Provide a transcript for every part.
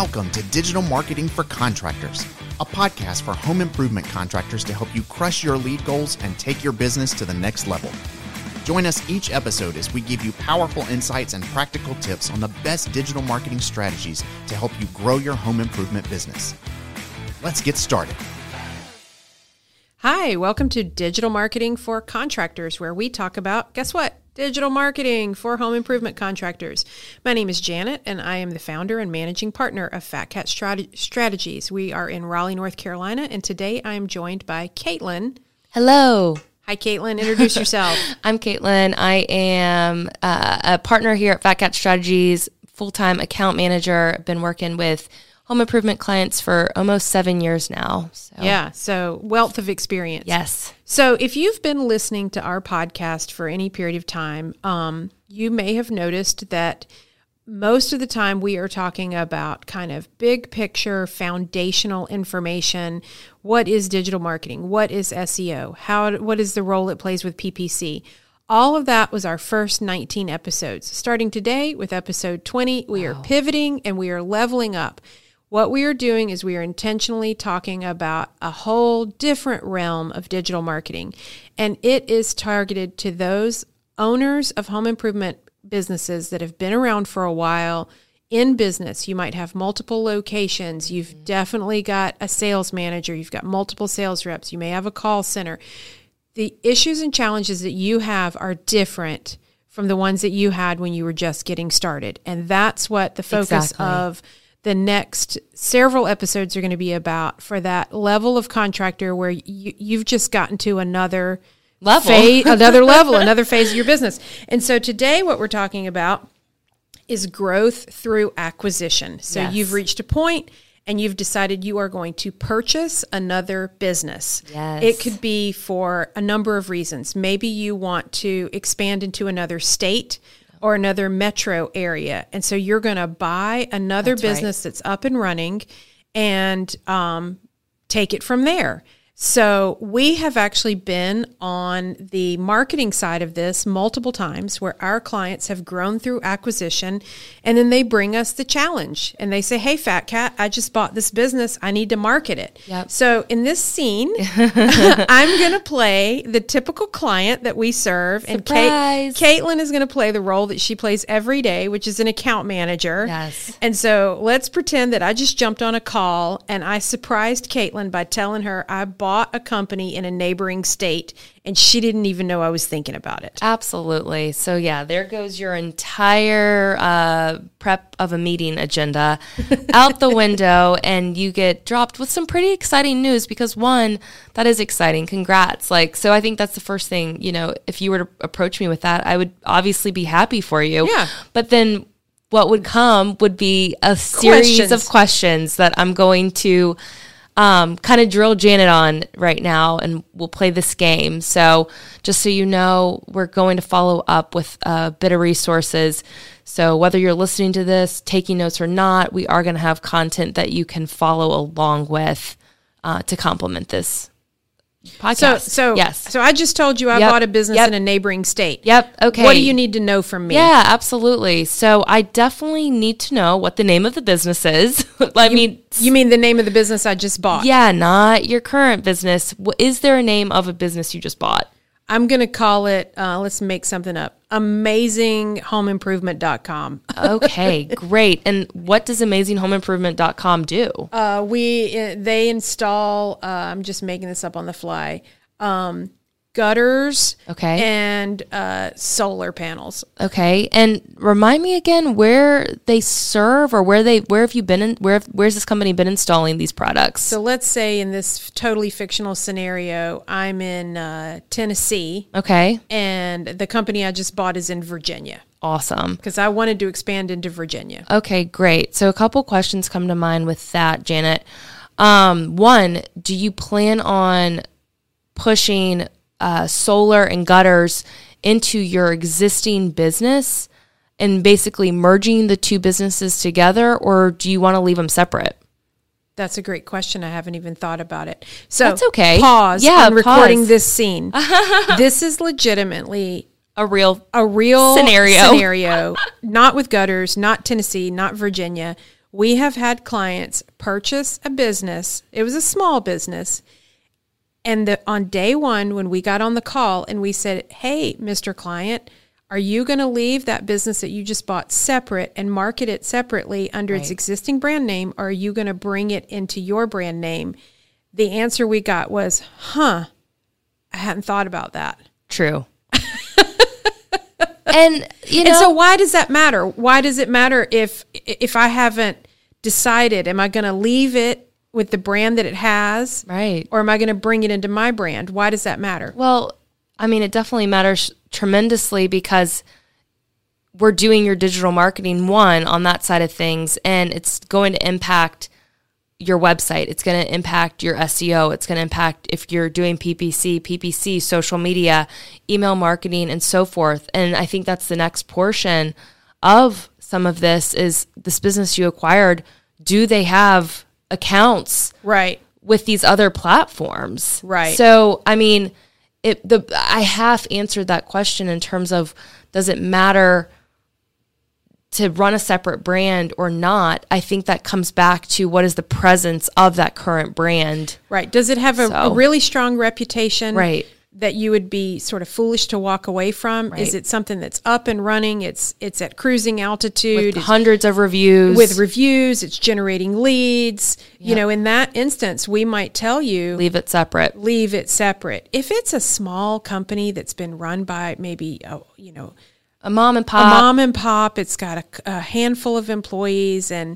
Welcome to Digital Marketing for Contractors, a podcast for home improvement contractors to help you crush your lead goals and take your business to the next level. Join us each episode as we give you powerful insights and practical tips on the best digital marketing strategies to help you grow your home improvement business. Let's get started. Hi, welcome to Digital Marketing for Contractors, where we talk about, guess what? Digital marketing for home improvement contractors. My name is Janet, and I am the founder and managing partner of Fat Cat Strategies. We are in Raleigh, North Carolina, and today I am joined by Caitlin. Hello. Hi, Caitlin. Introduce yourself. I'm Caitlin. I am a partner here at Fat Cat Strategies, full-time account manager. I've been working with home improvement clients for almost 7 years now. So wealth of experience. Yes. So if you've been listening to our podcast for any period of time, you may have noticed that most of the time we are talking about kind of big picture, foundational information. What is digital marketing? What is SEO? What is the role it plays with PPC? All of that was our first 19 episodes. Starting today with episode 20, we are pivoting and we are leveling up. What we are doing is we are intentionally talking about a whole different realm of digital marketing, and it is targeted to those owners of home improvement businesses that have been around for a while in business. You might have multiple locations. You've definitely got a sales manager. You've got multiple sales reps. You may have a call center. The issues and challenges that you have are different from the ones that you had when you were just getting started, and that's what the focus of the next several episodes are going to be about for that level of contractor where you've just gotten to another level, another phase of your business. And so today what we're talking about is growth through acquisition. So You've reached a point and you've decided you are going to purchase another business. Yes. It could be for a number of reasons. Maybe you want to expand into another state or another metro area. And so you're going to buy another business that's up and running and take it from there. So we have actually been on the marketing side of this multiple times where our clients have grown through acquisition, and then they bring us the challenge and they say, hey, Fat Cat, I just bought this business. I need to market it. Yep. So in this scene, I'm going to play the typical client that we serve. Surprise. And Caitlin is going to play the role that she plays every day, which is an account manager. Yes. And so let's pretend that I just jumped on a call and I surprised Caitlin by telling her I bought a company in a neighboring state, and she didn't even know I was thinking about it. Absolutely. So there goes your entire prep of a meeting agenda out the window, and you get dropped with some pretty exciting news because, one, that is exciting. Congrats. So I think that's the first thing, if you were to approach me with that, I would obviously be happy for you. Yeah. But then what would come would be a series of questions that I'm going to kind of drill Janet on right now, and we'll play this game. So just so you know, we're going to follow up with a bit of resources. So whether you're listening to this, taking notes or not, we are going to have content that you can follow along with to complement this podcast. So I just told you I bought a business in a neighboring state. Yep. Okay. What do you need to know from me? Yeah, absolutely. So I definitely need to know what the name of the business is. You mean the name of the business I just bought? Yeah, not your current business. Is there a name of a business you just bought? I'm going to call it, let's make something up, AmazingHomeImprovement.com. Okay, great. And what does AmazingHomeImprovement.com do? They install, I'm just making this up on the fly, gutters and solar panels. Okay. And remind me again where they serve, or where's this company been installing these products? So let's say in this totally fictional scenario, I'm in Tennessee. Okay. And the company I just bought is in Virginia. Awesome. Because I wanted to expand into Virginia. Okay, great. So a couple questions come to mind with that, Janet. One, do you plan on pushing solar and gutters into your existing business and basically merging the two businesses together, or do you want to leave them separate? That's a great question. I haven't even thought about it. So that's okay. Pause. Yeah, I'm recording this scene. This is legitimately a real scenario. Not with gutters, not Tennessee, not Virginia. We have had clients purchase a business. It was a small business. And on day one, when we got on the call and we said, hey, Mr. Client, are you going to leave that business that you just bought separate and market it separately under its existing brand name, or are you going to bring it into your brand name? The answer we got was, I hadn't thought about that. True. And so why does that matter? Why does it matter if I haven't decided, am I going to leave it with the brand that it has? Right. Or am I going to bring it into my brand? Why does that matter? Well, I mean, it definitely matters tremendously because we're doing your digital marketing on that side of things, and it's going to impact your website. It's going to impact your SEO. It's going to impact if you're doing PPC, social media, email marketing, and so forth. And I think that's the next portion of some of this is this business you acquired. Do they have accounts with these other platforms? Right. So, I mean, I have answered that question in terms of, does it matter to run a separate brand or not? I think that comes back to what is the presence of that current brand. Right. Does it have a really strong reputation? Right. That you would be sort of foolish to walk away from? Right. Is it something that's up and running? It's at cruising altitude. With hundreds of reviews. With reviews. It's generating leads. Yep. In that instance, we might tell you. Leave it separate. If it's a small company that's been run by maybe, a mom and pop. It's got a handful of employees and,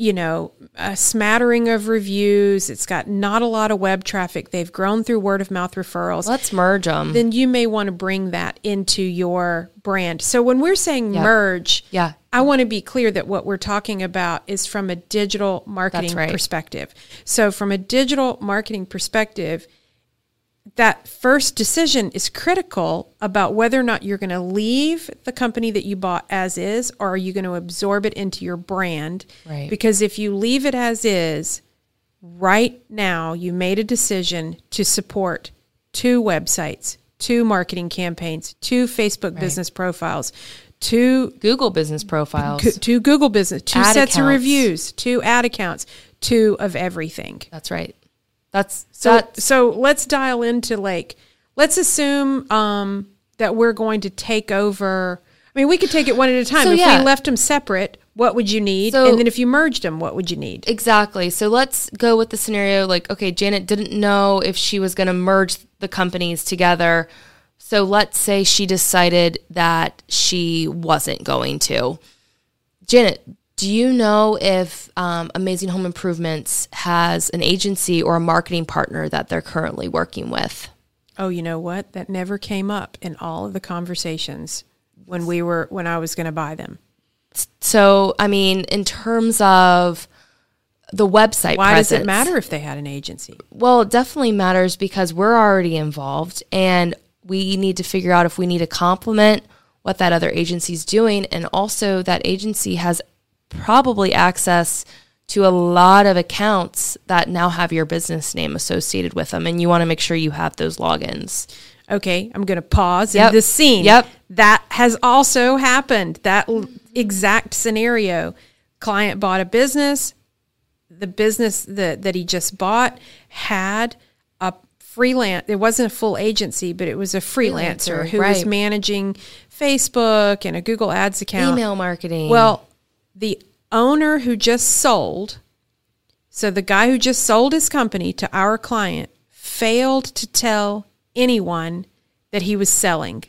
a smattering of reviews. It's got not a lot of web traffic. They've grown through word of mouth referrals. Let's merge them. Then you may want to bring that into your brand. So when we're saying merge, I want to be clear that what we're talking about is from a digital marketing perspective. So from a digital marketing perspective, that first decision is critical about whether or not you're going to leave the company that you bought as is, or are you going to absorb it into your brand? Right. Because if you leave it as is, right now you made a decision to support 2 websites, 2 marketing campaigns, 2 Facebook business profiles, 2 Google business profiles, 2 Google business, 2 ad sets accounts. of reviews, 2 ad accounts, 2 of everything. That's right. So let's dial into let's assume that we're going to take over. I mean, we could take it one at a time. If we left them separate, what would you need? And then if you merged them, what would you need? Exactly. So let's go with the scenario okay, Janet didn't know if she was going to merge the companies together. So let's say she decided that she wasn't going to. Janet, do you know if Amazing Home Improvements has an agency or a marketing partner that they're currently working with? Oh, you know what? That never came up in all of the conversations when I was going to buy them. So, I mean, in terms of the website Why presence, does it matter if they had an agency? Well, it definitely matters because we're already involved and we need to figure out if we need to complement what that other agency's doing. And also that agency has probably access to a lot of accounts that now have your business name associated with them, and you want to make sure you have those logins. Okay, I'm going to pause in this scene. That has also happened. That exact scenario. Client bought a business. The business that he just bought had a freelance. It wasn't a full agency, but it was a freelancer who was managing Facebook and a Google Ads account. Email marketing. Well, the owner who just sold, so the guy who just sold his company to our client, failed to tell anyone that he was selling.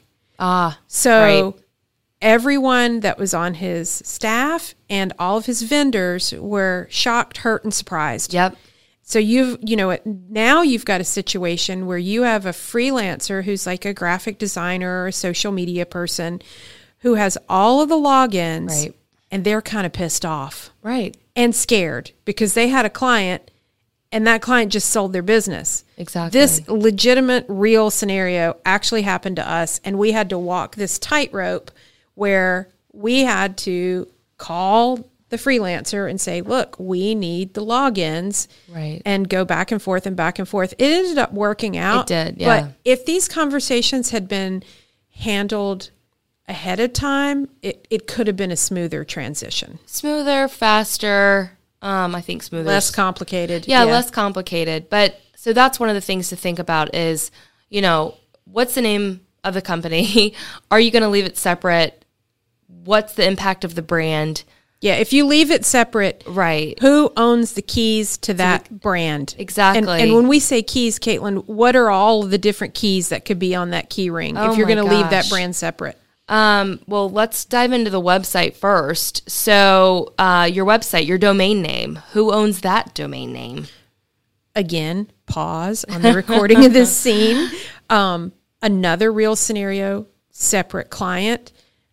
Everyone that was on his staff and all of his vendors were shocked, hurt, and surprised. Yep. So now you've got a situation where you have a freelancer who's like a graphic designer or a social media person who has all of the logins, and they're kind of pissed off. Right. And scared because they had a client and that client just sold their business. Exactly. This legitimate, real scenario actually happened to us, and we had to walk this tightrope where we had to call the freelancer and say, look, we need the logins, and go back and forth and back and forth. It ended up working out. It did, yeah. But if these conversations had been handled ahead of time, it could have been a smoother transition. Smoother, faster. I think smoother. Less complicated. Yeah, less complicated. But so that's one of the things to think about is, what's the name of the company? Are you going to leave it separate? What's the impact of the brand? Yeah, if you leave it separate, right? Who owns the keys to that brand? Exactly. And when we say keys, Caitlin, what are all of the different keys that could be on that key ring if you're going to leave that brand separate? Well, let's dive into the website first. So your website, your domain name, who owns that domain name? Again, pause on the recording of this scene. Another real scenario, separate client.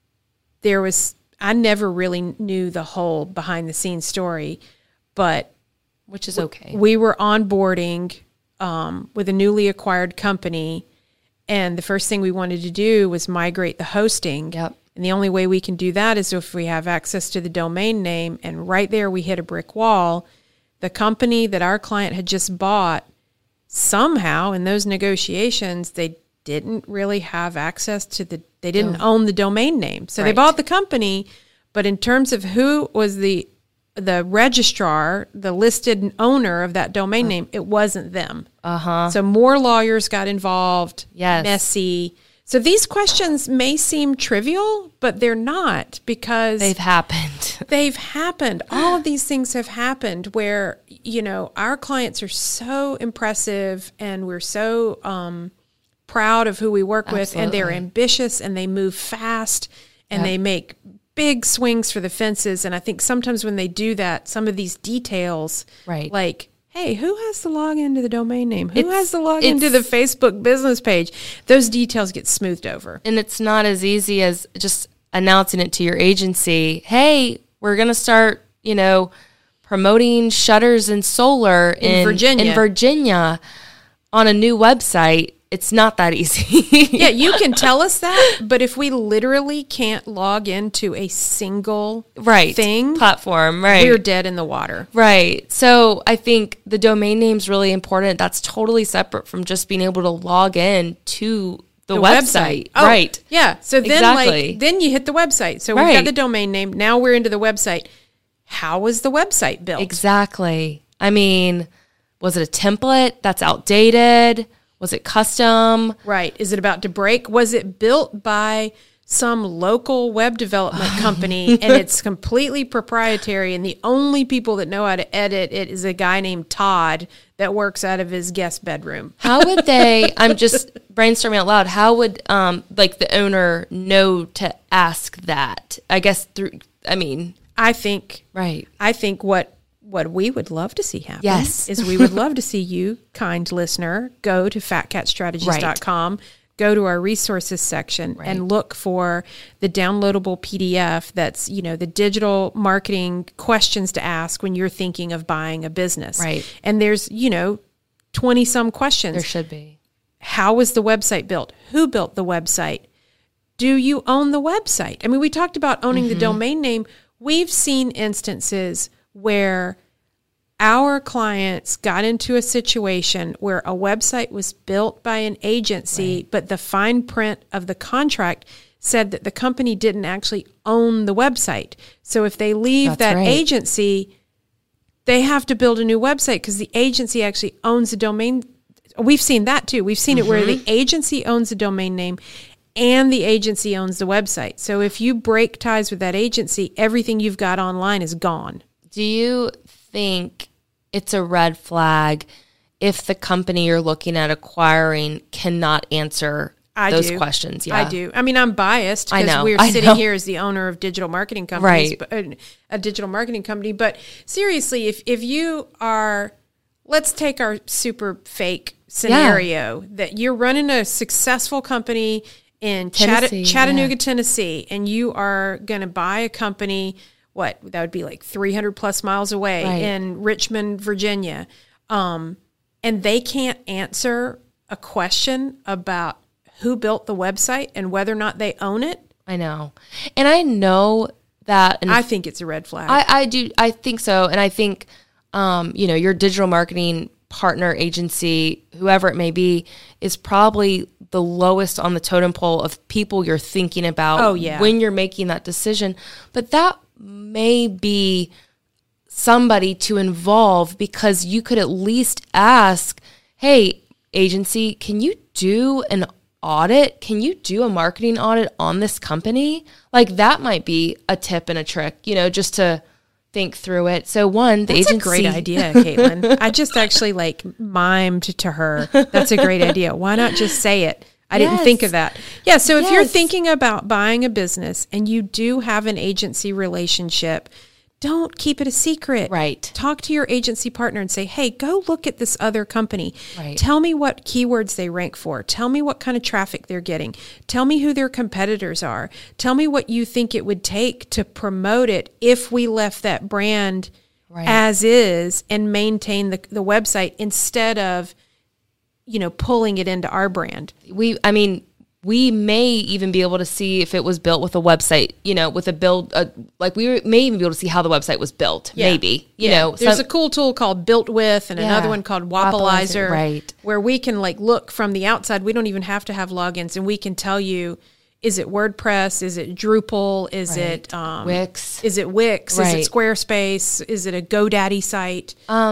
I never really knew the whole behind the scenes story, but which is okay. We were onboarding with a newly acquired company, and the first thing we wanted to do was migrate the hosting. Yep. And the only way we can do that is if we have access to the domain name, and right there we hit a brick wall. The company that our client had just bought, somehow in those negotiations, they didn't really have access to they didn't own the domain name. So they bought the company, but in terms of who was the registrar, the listed owner of that domain name, it wasn't them. So more lawyers got involved, messy. So these questions may seem trivial, but they're not, because they've happened. They've happened. All of these things have happened where, our clients are so impressive, and we're so proud of who we work with, and they're ambitious, and they move fast, and they make big swings for the fences. And I think sometimes when they do that, some of these details, like, hey, who has the login to the domain name? Who has the login to the Facebook business page? Those details get smoothed over. And it's not as easy as just announcing it to your agency. Hey, we're going to start, promoting shutters and solar in Virginia on a new website. It's not that easy. Yeah, you can tell us that, but if we literally can't log into a single platform, we're dead in the water. Right. So I think the domain name's really important. That's totally separate from just being able to log in to the website. Oh, right. Yeah. So then then you hit the website. So we've got the domain name. Now we're into the website. How was the website built? Exactly. I mean, was it a template that's outdated? Was it custom? Right. Is it about to break? Was it built by some local web development company and it's completely proprietary, and the only people that know how to edit it is a guy named Todd that works out of his guest bedroom? How would they, I'm just brainstorming out loud, how would the owner know to ask that? I guess I think what we would love to see happen is we would love to see you, kind listener, go to fatcatstrategies.com, go to our resources section and look for the downloadable PDF that's, the digital marketing questions to ask when you're thinking of buying a business. Right. And there's, 20 some questions. There should be. How was the website built? Who built the website? Do you own the website? I mean, we talked about owning the domain name. We've seen instances where our clients got into a situation where a website was built by an agency, but the fine print of the contract said that the company didn't actually own the website. So if they leave agency, they have to build a new website because the agency actually owns the domain. We've seen that too. We've seen it where the agency owns the domain name and the agency owns the website. So if you break ties with that agency, everything you've got online is gone. Do you think it's a red flag if the company you're looking at acquiring cannot answer those questions? Yeah, I do. I mean, I'm biased because we're sitting here as the owner of digital marketing companies, a digital marketing company. But seriously, if you are, let's take our super fake scenario that you're running a successful company in Chattanooga, Tennessee, and you are going to buy a company. That would be like 300 plus miles away in Richmond, Virginia. And they can't answer a question about who built the website and whether or not they own it. I know. And I know that. And I think it's a red flag. I do. I think so. And I think, your digital marketing partner, agency, whoever it may be, is probably the lowest on the totem pole of people you're thinking about when you're making that decision. But that may be somebody to involve, because you could at least ask, hey, agency, can you do an audit? Can you do a marketing audit on this company? Like, that might be a tip and a trick, just to think through it. So the That's agency. a great idea, Caitlin. I just actually mimed to her. That's a great idea. Why not just say it? I didn't think of that. Yeah. So if you're thinking about buying a business and you do have an agency relationship, don't keep it a secret. Right. Talk to your agency partner and say, hey, go look at this other company. Right. Tell me what keywords they rank for. Tell me what kind of traffic they're getting. Tell me who their competitors are. Tell me what you think it would take to promote it if we left that brand as is and maintain the website instead of, pulling it into our brand. We may even be able to see if it was built with a website, with a build, we may even be able to see how the website was built, maybe, There's a cool tool called Built With and another one called Wapalizer, right, where we can look from the outside. We don't even have to have logins, and we can tell you, is it WordPress? Is it Drupal? Is it Wix? Is it Wix? Is it Squarespace? Is it a GoDaddy site?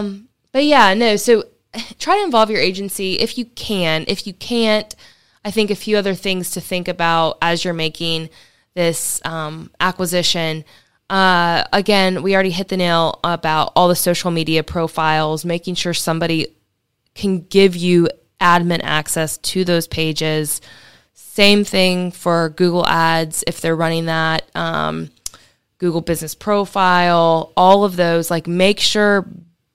So try to involve your agency if you can. If you can't, I think a few other things to think about as you're making this acquisition. Again, we already hit the nail about all the social media profiles, making sure somebody can give you admin access to those pages. Same thing for Google Ads if they're running that, Google Business Profile, all of those. Make sure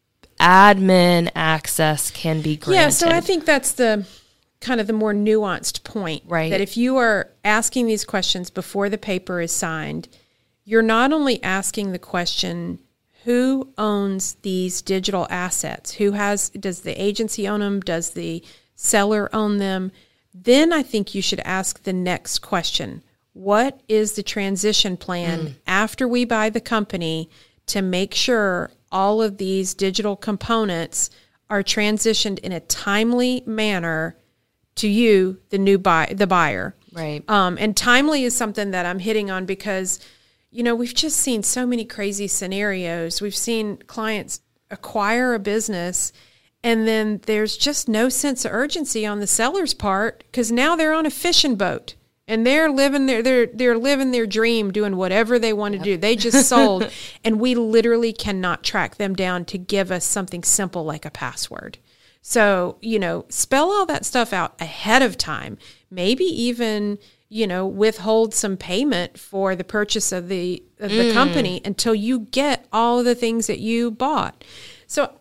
admin access can be granted. Yeah, so I think that's the kind of the more nuanced point, right? That if you are asking these questions before the paper is signed, you're not only asking the question, who owns these digital assets? Does the agency own them? Does the seller own them? Then I think you should ask the next question. What is the transition plan after we buy the company to make sure all of these digital components are transitioned in a timely manner to you, the buyer. Right. And timely is something that I'm hitting on because, we've just seen so many crazy scenarios. We've seen clients acquire a business and then there's just no sense of urgency on the seller's part because now they're on a fishing boat and they're living their dream, doing whatever they want to do. They just sold, and we literally cannot track them down to give us something simple like a password. So, spell all that stuff out ahead of time. Maybe even, withhold some payment for the purchase of the company until you get all of the things that you bought. So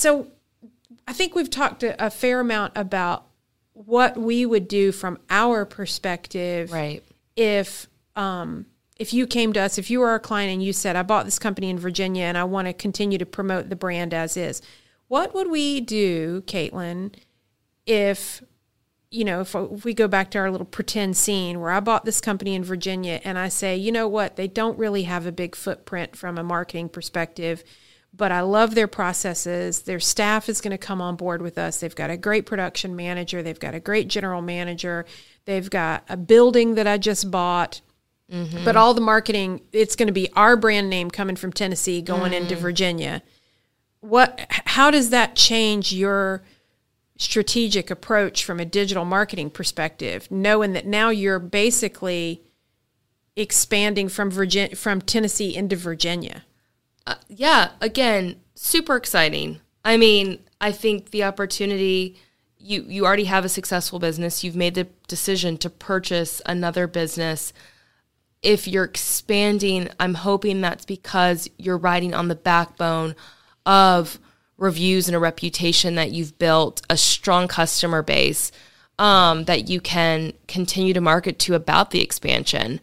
I think we've talked a fair amount about what we would do from our perspective. Right. If you came to us, if you were our client and you said, I bought this company in Virginia and I want to continue to promote the brand as is. What would we do, Caitlin, if we go back to our little pretend scene where I bought this company in Virginia and I say, you know what, they don't really have a big footprint from a marketing perspective, but I love their processes. Their staff is going to come on board with us. They've got a great production manager. They've got a great general manager. They've got a building that I just bought. Mm-hmm. But all the marketing, it's going to be our brand name coming from Tennessee going into Virginia. How does that change your strategic approach from a digital marketing perspective, knowing that now you're basically expanding from Tennessee into Virginia? Again, super exciting. I think the opportunity, you already have a successful business. You've made the decision to purchase another business. If you're expanding, I'm hoping that's because you're riding on the backbone of reviews and a reputation that you've built, a strong customer base that you can continue to market to about the expansion.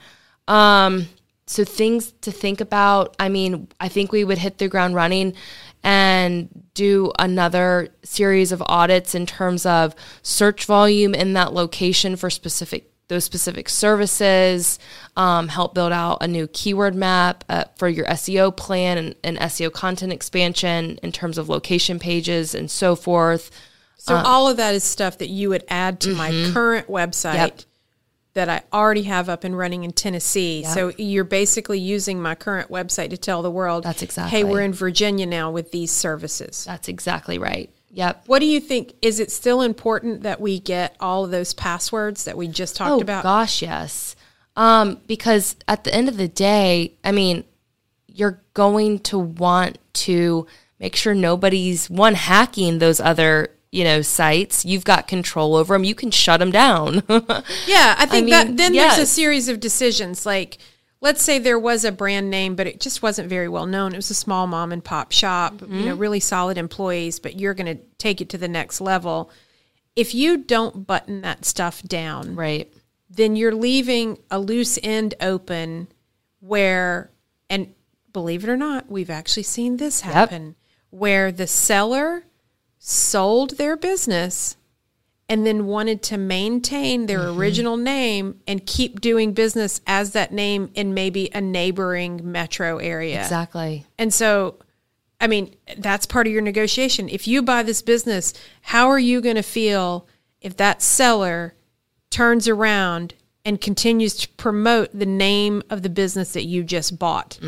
So things to think about. I think we would hit the ground running and do another series of audits in terms of search volume in that location for specific those specific services, help build out a new keyword map for your SEO plan and SEO content expansion in terms of location pages and so forth. So all of that is stuff that you would add to my current website that I already have up and running in Tennessee. Yep. So you're basically using my current website to tell the world, that's exactly. Hey, we're in Virginia now with these services. That's exactly right. Yep. What do you think? Is it still important that we get all of those passwords that we just talked about? Oh, gosh, yes. Because at the end of the day, I mean, you're going to want to make sure nobody's, hacking those other sites. You've got control over them. You can shut them down. Yeah, I think there's a series of decisions. Like, let's say there was a brand name, but it just wasn't very well known. It was a small mom and pop shop, really solid employees, but you're going to take it to the next level. If you don't button that stuff down, right, then you're leaving a loose end open where, and believe it or not, we've actually seen this happen, where the seller sold their business and then wanted to maintain their original name and keep doing business as that name in maybe a neighboring metro area. Exactly. And so, I mean, that's part of your negotiation. If you buy this business, how are you going to feel if that seller turns around and continues to promote the name of the business that you just bought?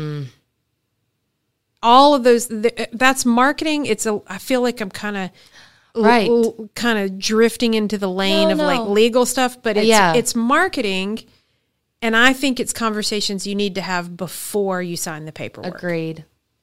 All of those, that's marketing. I feel like I'm kind of drifting into the lane of like legal stuff, but it's marketing. And I think it's conversations you need to have before you sign the paperwork. Agreed.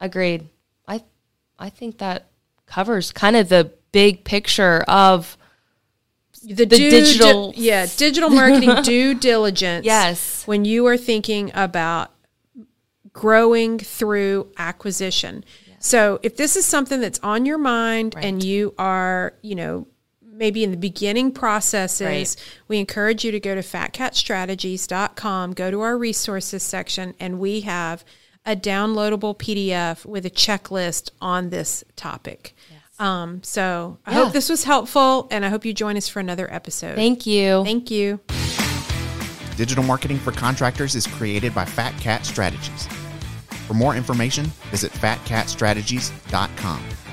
I think that covers kind of the big picture of the digital. Digital marketing due diligence. Yes. When you are thinking about growing through acquisition. Yes. So if this is something that's on your mind and you are, maybe in the beginning processes, we encourage you to go to fatcatstrategies.com, go to our resources section, and we have a downloadable PDF with a checklist on this topic. Yes. So I hope this was helpful, and I hope you join us for another episode. Thank you. Thank you. Digital Marketing for Contractors is created by Fat Cat Strategies. For more information, visit fatcatstrategies.com.